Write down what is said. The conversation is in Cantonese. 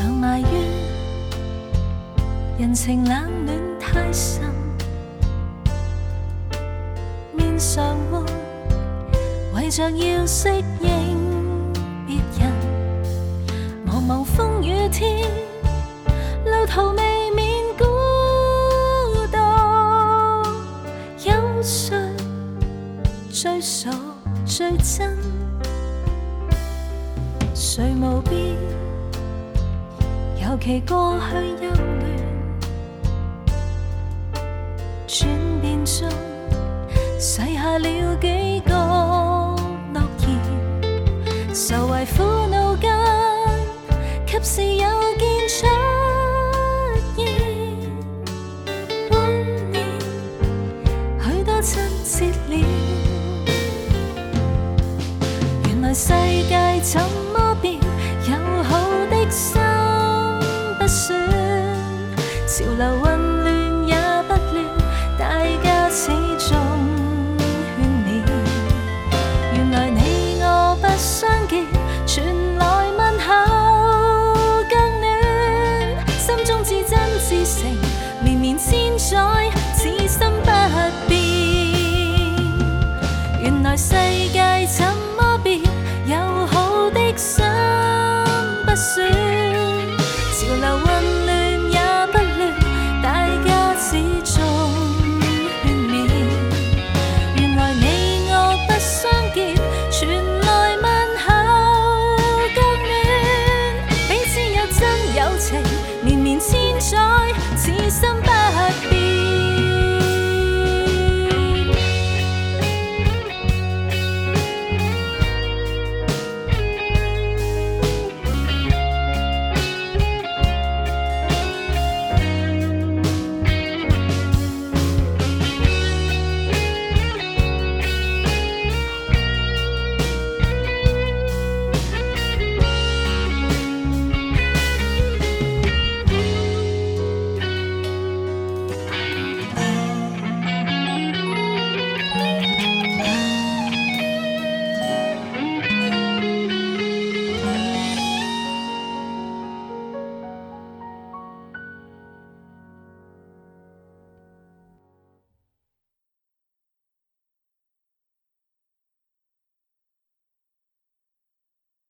常埋怨人情冷暖太深，面上活为着要适应别人，茫茫风雨天，路途未免孤独，有谁最傻最真？谁无必尤其过去幼嫩，转变中洗下了几个诺言，愁怀苦恼间，及时有见出现，温暖许多亲切了。原來世界怎麼變，友好的心不算，潮流混亂也不亂，大家始終勸勉。原來你我不相見，傳來問候更暖，心中至真至誠，綿綿千載，此心不變。原來世界怎麼變，友好的心不算，潮流